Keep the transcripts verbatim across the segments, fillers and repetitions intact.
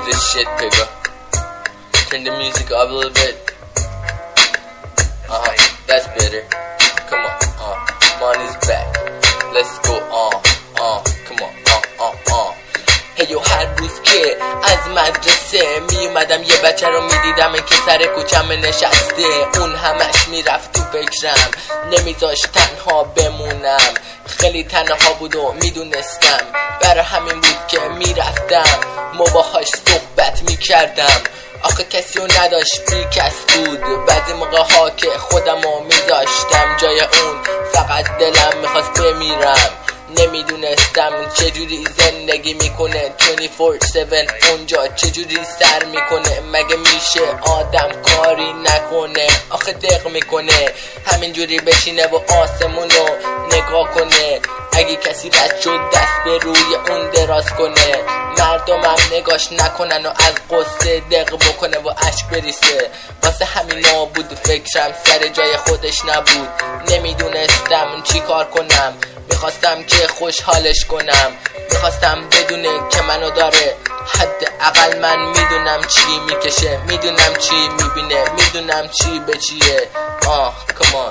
this shit, Pigga. Turn the music up a little bit. Uh-huh, that's better. Come on, uh, money's back. Let's go, uh, uh, come on, uh, uh, uh. هیو هر روز که از مدرسه می اومدم یه بچه رو می دیدم که سر کوچم نشسته، اون همش میرفت تو فکرم، نمیذاشت تنها بمونم. خیلی تنها بود و میدونستم، برای همین بود که میرفتم ما باهاش صحبت میکردم. آخه کسی رو نداشت، بی کس بود. بعضی موقع ها که خودم رو میذاشتم جای اون، فقط دلم میخواست بمیرم. نمیدونستم چجوری زندگی میکنه چهار هفت اونجا، چجوری سر میکنه. مگه میشه آدم کاری نکنه؟ آخه دق میکنه همینجوری بشینه و آسمون رو نگاه کنه. اگه کسی رد شد دست به روی اون دراز کنه، مردمم نگاش نکنن و از قصه دق بکنه و عشق بریسه. واسه همینا بود فکرم سر جای خودش نبود. نمیدونستم چی کار کنم، میخواستم که خوشحالش کنم، میخواستم بدونه که منو داره. حداقل من میدونم چی میکشه، میدونم چی میبینه، میدونم چی به چیه. آه کمان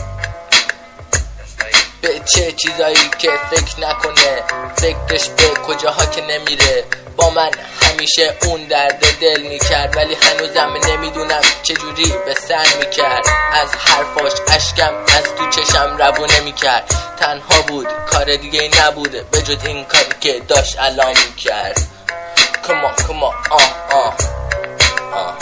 به چه چیزایی که فکر نکنه، فکرش به کجاها که نمیره. با من همیشه اون درد دل میکرد، ولی هنوزم نمیدونم چجوری به سر میکرد. از حرفاش اشکم از تو چشم روونه میکرد. تنها بود، کار دیگه ای نبوده به جز این کاری که داشت الان میکرد. Come on, come on, آه آه آه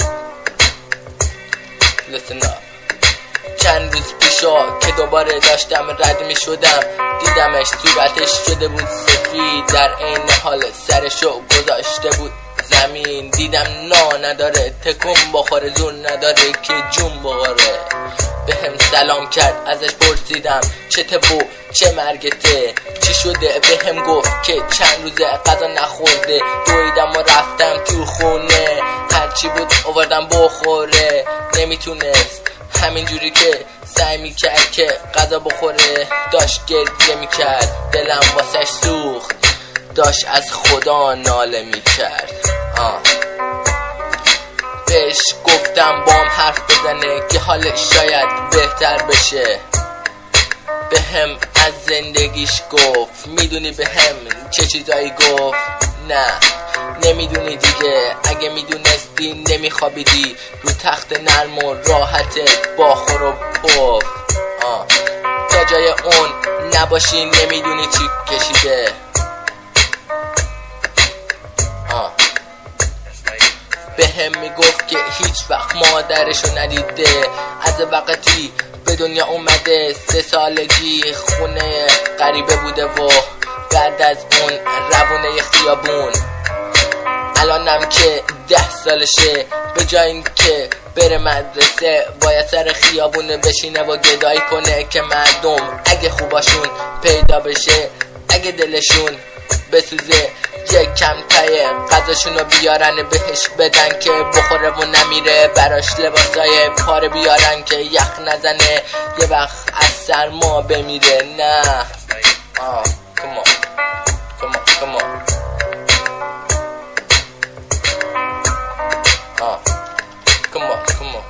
Listen up. چند روز پیشا که دوباره داشتم رد می شدم، دیدمش صورتش شده بود سفید، در این حال سرشو گذاشته بود زمین. دیدم نا نداره، تکون بخوره، زور نداره که جون بخوره. به هم سلام کرد، ازش پرسیدم چته و چه مرگته، چی شده؟ به هم گفت که چند روزه غذا نخورده. دویدم و رفتم تو خونه، هرچی بود آوردم بخوره. نمیتونست، همینجوری که سعی میکرد که غذا بخوره داشت گریه میکرد. دلم واسش سوخت، داشت از خدا ناله میکرد. آه بهش گفتم با هم حرف بزنه که حالش شاید بهتر بشه. به هم از زندگیش گفت، میدونی به هم چه چیزایی گفت؟ نه نمیدونی دیگه، اگه میدونستی نمیخوابیدی رو تخت نرم و راحت با خور و پف. آه. تا جای اون نباشی نمیدونی چی کشیده. آه. به هم میگفت که هیچ وقت مادرشو ندیده، از وقتی به دنیا اومده سه سالگی خونه غریبه بوده و بعد از اون روونه خیابون. الانم که ده سالشه، به جای این که بره مدرسه باید سر خیابون بشینه و گدایی کنه که مردم اگه خوباشون پیدا بشه، اگه دلشون بسوزه، یک کم تای غذاشونو بیارن بهش بدن که بخوره و نمیره. براش لباسای پاره بیارن که یخ نزنه، یه وقت از سرما بمیره. نه آه کمان کمان کمان آه کمان کمان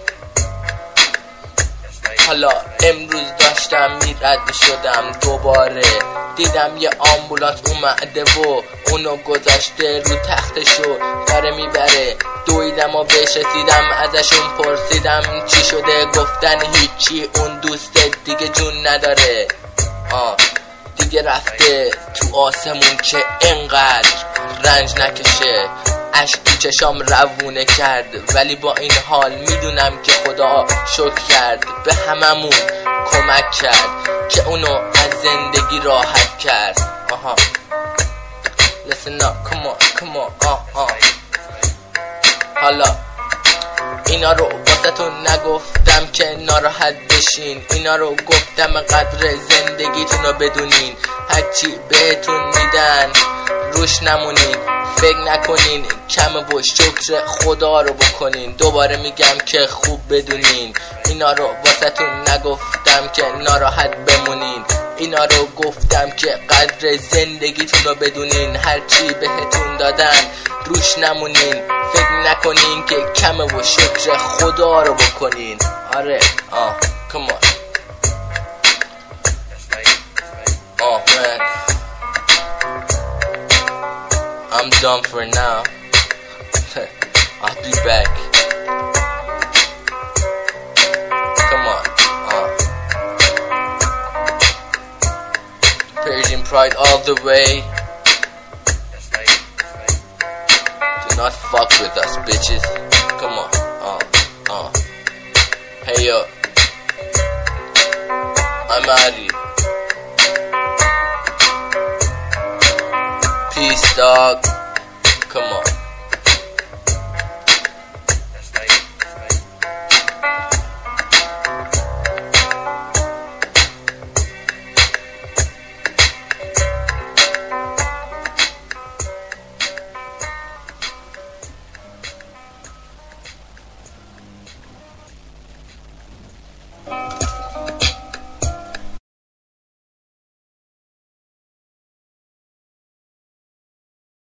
حالا امروز داشتم میرد شدم دوباره، دیدم یه آمبولانس اومده و اونو گذاشته رو تختشو داره میبره. دویدم و بهش رسیدم، ازشون پرسیدم چی شده، گفتن هیچی، اون دوستت دیگه جون نداره. آه دیگه رفته تو آسمون که انقدر رنج نکشه. عشق تو چشام روونه کرد، ولی با این حال میدونم که خدا شکر کرد، به هممون کمک کرد که اونو از زندگی راحت کرد. آها listen up come on come on آه آه حالا اینا رو واسهتون نگفتم که ناراحت بشین، اینا رو گفتم قدر زندگیتون رو بدونین. هرچی بهتون میدن روش نمونین، فکر نکنین کم و شکر خدا رو بکنین. دوباره میگم که خوب بدونین، اینا رو واسهتون نگفتم که ناراحت بمونین. اینا رو گفتم که قدر زندگیتون رو بدونین، هرچی بهتون دادن روش نمونین، فکر نکنین که کمه و شکر خدا رو بکنین. آره آه come on oh man I'm done for now I'll be back. Come on uh. Persian pride all the way. Do not fuck with us bitches. Come on uh, uh. Hey yo I'm Ari. Peace dog. Come on